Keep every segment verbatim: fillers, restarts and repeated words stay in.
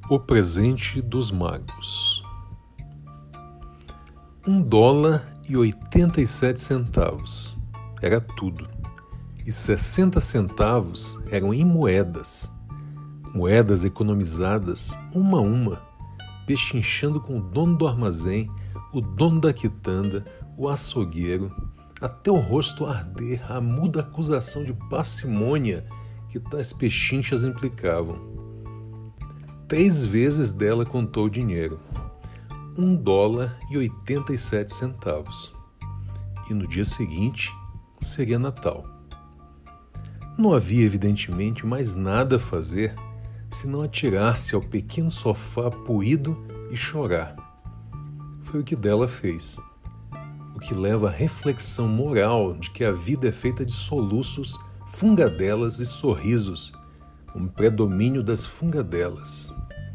O presente dos magos. Um dólar e oitenta e sete centavos. Era tudo. E sessenta centavos eram em moedas. Moedas economizadas, uma a uma, pechinchando com o dono do armazém, o dono da quitanda, o açougueiro, até o rosto arder a muda acusação de parcimônia que tais pechinchas implicavam. Três vezes dela contou o dinheiro. Um dólar e oitenta e sete centavos. E no dia seguinte seria Natal. Não havia, evidentemente, mais nada a fazer senão atirar-se ao pequeno sofá poído e chorar. Foi o que dela fez. O que leva à reflexão moral de que a vida é feita de soluços, fungadelas e sorrisos, um predomínio das fungadelas.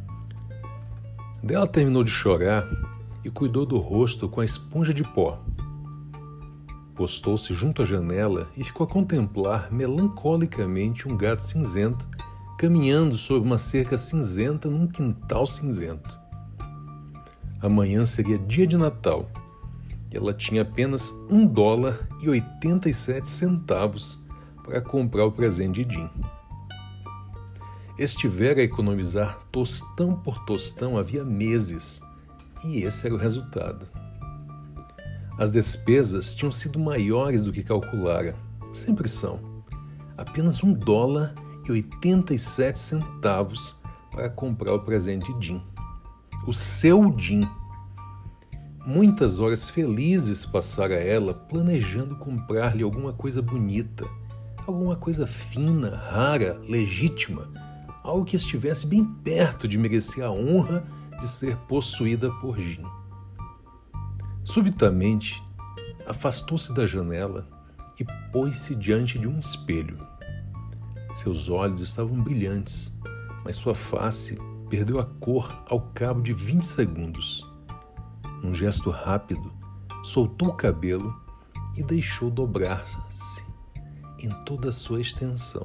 Dela terminou de chorar e cuidou do rosto com a esponja de pó. Postou-se junto à janela e ficou a contemplar melancolicamente um gato cinzento caminhando sobre uma cerca cinzenta num quintal cinzento. Amanhã seria dia de Natal e ela tinha apenas um dólar e oitenta e sete centavos para comprar o presente de Jim. Estivera a economizar tostão por tostão havia meses, e esse era o resultado. As despesas tinham sido maiores do que calculara, sempre são. Apenas um dólar e oitenta e sete centavos para comprar o presente de Jim. O seu Jim. Muitas horas felizes passara ela planejando comprar-lhe alguma coisa bonita, alguma coisa fina, rara, legítima, algo que estivesse bem perto de merecer a honra de ser possuída por Jim. Subitamente, afastou-se da janela e pôs-se diante de um espelho. Seus olhos estavam brilhantes, mas sua face perdeu a cor ao cabo de vinte segundos. Num gesto rápido, soltou o cabelo e deixou dobrar-se em toda a sua extensão.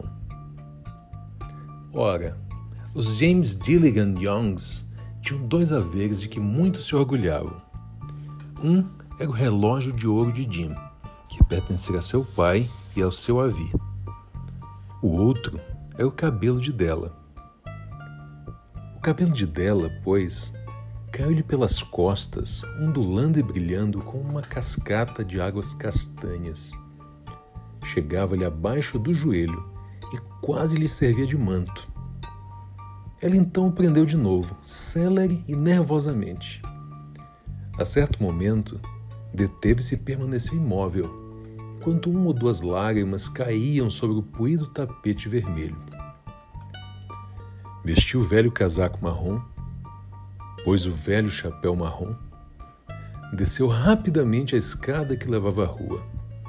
Ora, os James Gilligan Youngs tinham dois haveres de que muito se orgulhavam. Um era o relógio de ouro de Jim, que pertencia a seu pai e ao seu avô. O outro era o cabelo de Della. O cabelo de Della, pois, caiu-lhe pelas costas, ondulando e brilhando como uma cascata de águas castanhas. Chegava-lhe abaixo do joelho e quase lhe servia de manto. Ela então o prendeu de novo, célere e nervosamente. A certo momento, deteve-se e permaneceu imóvel, enquanto uma ou duas lágrimas caíam sobre o poído tapete vermelho. Vestiu o velho casaco marrom, pôs o velho chapéu marrom, desceu rapidamente a escada que levava à rua.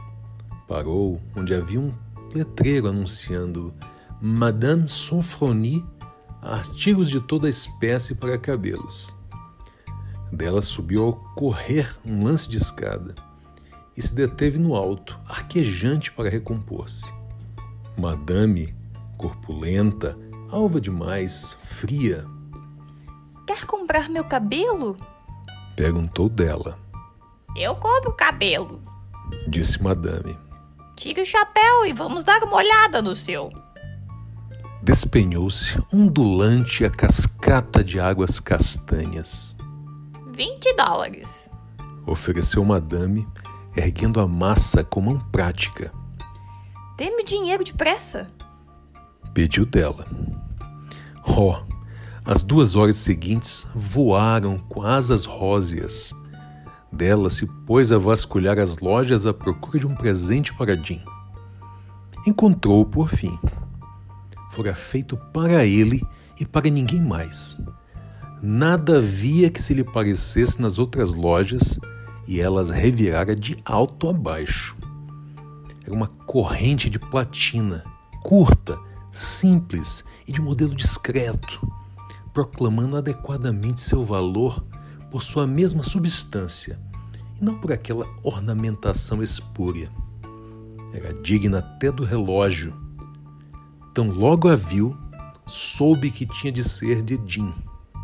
Parou onde havia um letreiro anunciando Madame Sofronie, artigos de toda espécie para cabelos. Dela subiu ao correr um lance de escada e se deteve no alto, arquejante para recompor-se. Madame, corpulenta, alva demais, fria. Quer comprar meu cabelo? Perguntou Della. Eu compro o cabelo, disse Madame. Tire o chapéu e vamos dar uma olhada no seu. Despenhou-se, ondulante a cascata de águas castanhas. Vinte dólares. Ofereceu Madame, erguendo a massa com mão prática. Dê-me o dinheiro depressa. Pediu Della. Oh, as duas horas seguintes voaram com asas róseas. Della se pôs a vasculhar as lojas à procura de um presente para Jim. Encontrou-o por fim. Fora feito para ele e para ninguém mais. Nada havia que se lhe parecesse nas outras lojas e elas revirara de alto a baixo. Era uma corrente de platina, curta, simples e de modelo discreto, proclamando adequadamente seu valor por sua mesma substância e não por aquela ornamentação espúria. Era digna até do relógio. Tão logo a viu, soube que tinha de ser de Jim.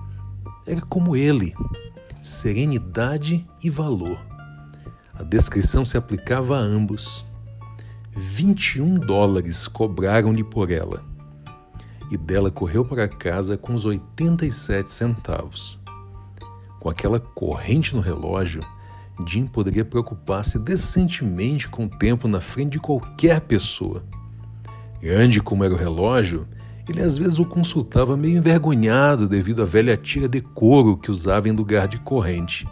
era como ele, serenidade e valor. A descrição se aplicava a ambos. vinte e um dólares cobraram-lhe por ela, e dela correu para casa com os oitenta e sete centavos. Com aquela corrente no relógio, Jim poderia preocupar-se decentemente com o tempo na frente de qualquer pessoa. Grande como era o relógio, ele às vezes o consultava meio envergonhado devido à velha tira de couro que usava em lugar de corrente.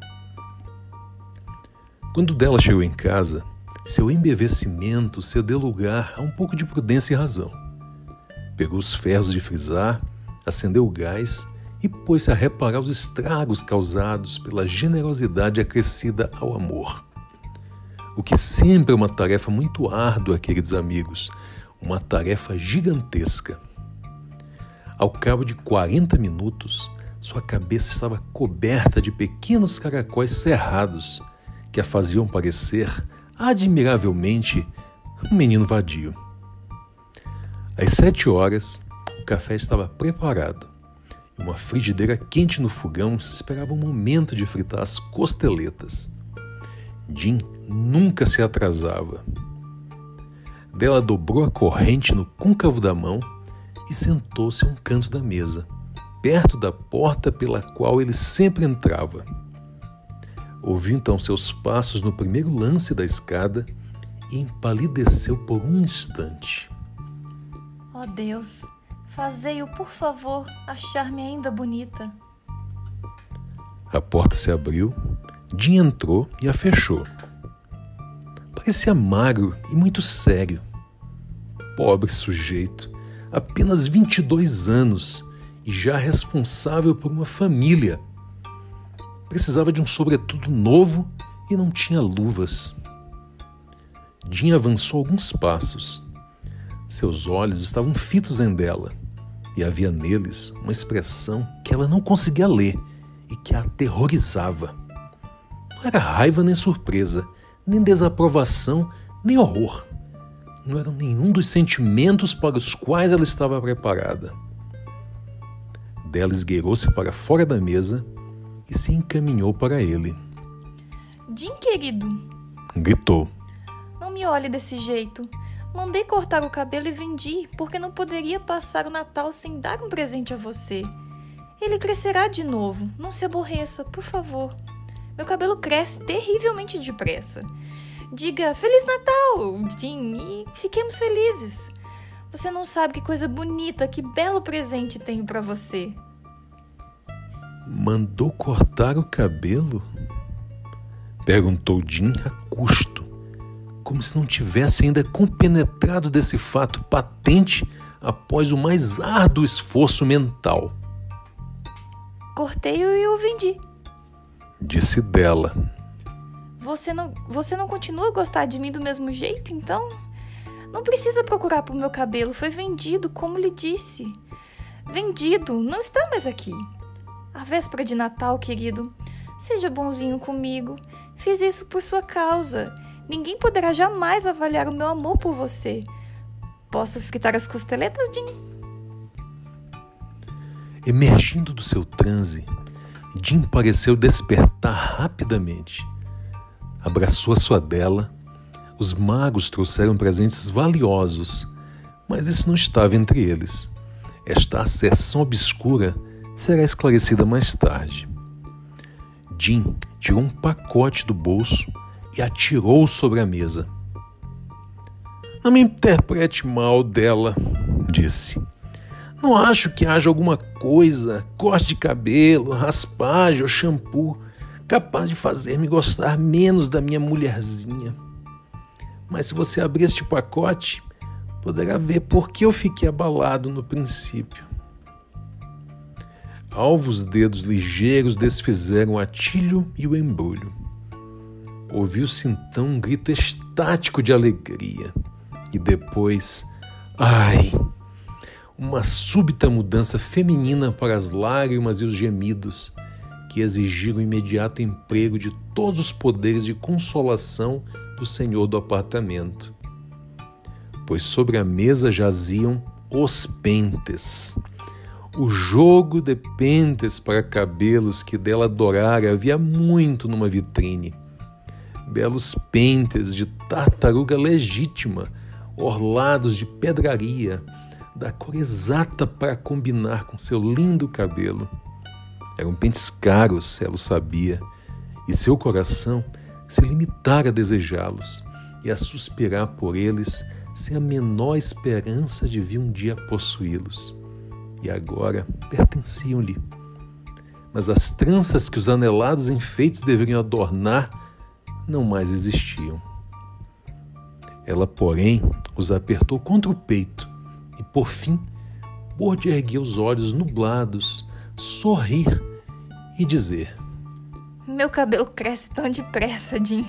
Quando dela chegou em casa, seu embevecimento cedeu lugar a um pouco de prudência e razão. Pegou os ferros de frisar, acendeu o gás e pôs-se a reparar os estragos causados pela generosidade acrescida ao amor. O que sempre é uma tarefa muito árdua, queridos amigos, uma tarefa gigantesca. Ao cabo de quarenta minutos, sua cabeça estava coberta de pequenos caracóis cerrados que a faziam parecer, admiravelmente, um menino vadio. Às sete horas, o café estava preparado e uma frigideira quente no fogão esperava o momento de fritar as costeletas. Jim nunca se atrasava. Dela dobrou a corrente no côncavo da mão e sentou-se a um canto da mesa, perto da porta pela qual ele sempre entrava. Ouviu então seus passos no primeiro lance da escada e empalideceu por um instante. Oh Deus, fazei-o, por favor, achar-me ainda bonita. A porta se abriu, Jim entrou e a fechou. Parecia magro e muito sério. Pobre sujeito, apenas vinte e dois anos e já responsável por uma família. Precisava de um sobretudo novo e não tinha luvas. Jim avançou alguns passos. Seus olhos estavam fitos em dela e havia neles uma expressão que ela não conseguia ler e que a aterrorizava. Não era raiva nem surpresa, nem desaprovação, nem horror. Não eram nenhum dos sentimentos para os quais ela estava preparada. Dela esgueirou-se para fora da mesa e se encaminhou para ele. Jim, querido, gritou. Não me olhe desse jeito. Mandei cortar o cabelo e vendi, porque não poderia passar o Natal sem dar um presente a você. Ele crescerá de novo. Não se aborreça, por favor. Meu cabelo cresce terrivelmente depressa. Diga Feliz Natal, Jim, e fiquemos felizes. Você não sabe que coisa bonita, que belo presente tenho para você. Mandou cortar o cabelo? Perguntou Jim a custo, como se não tivesse ainda compenetrado desse fato patente após o mais árduo esforço mental. Cortei-o e o vendi. Disse dela. Você não, você não continua a gostar de mim do mesmo jeito, então? Não precisa procurar por meu cabelo, foi vendido, como lhe disse. Vendido, não está mais aqui. A véspera de Natal, querido, seja bonzinho comigo. Fiz isso por sua causa. Ninguém poderá jamais avaliar o meu amor por você. Posso fritar as costeletas, Jim? Emergindo do seu transe, Jim pareceu despertar rapidamente. Abraçou a sua dela. Os magos trouxeram presentes valiosos, mas isso não estava entre eles. Esta acessão obscura será esclarecida mais tarde. Jim tirou um pacote do bolso e atirou sobre a mesa. Não me interprete mal, dela, disse. Não acho que haja alguma coisa, corte de cabelo, raspagem ou shampoo, capaz de fazer-me gostar menos da minha mulherzinha. Mas se você abrir este pacote, poderá ver por que eu fiquei abalado no princípio. Alvos dedos ligeiros desfizeram o atilho e o embrulho. Ouviu-se então um grito estático de alegria. E depois, ai, uma súbita mudança feminina para as lágrimas e os gemidos, que exigiram o imediato emprego de todos os poderes de consolação do senhor do apartamento. Pois sobre a mesa jaziam os pentes, o jogo de pentes para cabelos que dela adorara havia muito numa vitrine. Belos pentes de tartaruga legítima, orlados de pedraria, da cor exata para combinar com seu lindo cabelo. Eram pentes caros, ela o sabia, e seu coração se limitara a desejá-los e a suspirar por eles sem a menor esperança de vir um dia possuí-los. E agora pertenciam-lhe. Mas as tranças que os anelados enfeites deveriam adornar não mais existiam. Ela, porém, os apertou contra o peito e, por fim, pôde erguer os olhos nublados, sorrir e dizer: Meu cabelo cresce tão depressa, Jim.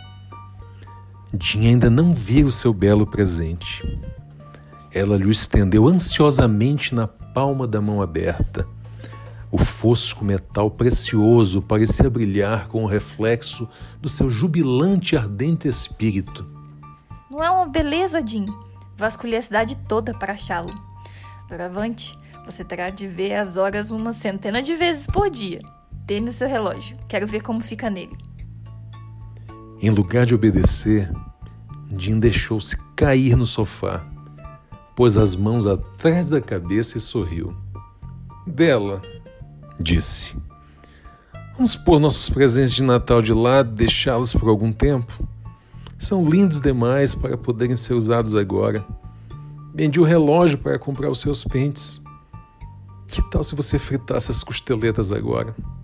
Jim ainda não vira o seu belo presente. Ela lhe estendeu ansiosamente na palma da mão aberta. O fosco metal precioso parecia brilhar com o reflexo do seu jubilante e ardente espírito. Não é uma beleza, Jim? Vasculhei a cidade toda para achá-lo. Doravante, você terá de ver as horas uma centena de vezes por dia. Dê-me o seu relógio. Quero ver como fica nele. Em lugar de obedecer, Jim deixou-se cair no sofá, pôs as mãos atrás da cabeça e sorriu. Bela, disse, vamos pôr nossos presentes de Natal de lado e deixá-los por algum tempo? São lindos demais para poderem ser usados agora. Vendi o relógio para comprar os seus pentes. Que tal se você fritasse as costeletas agora?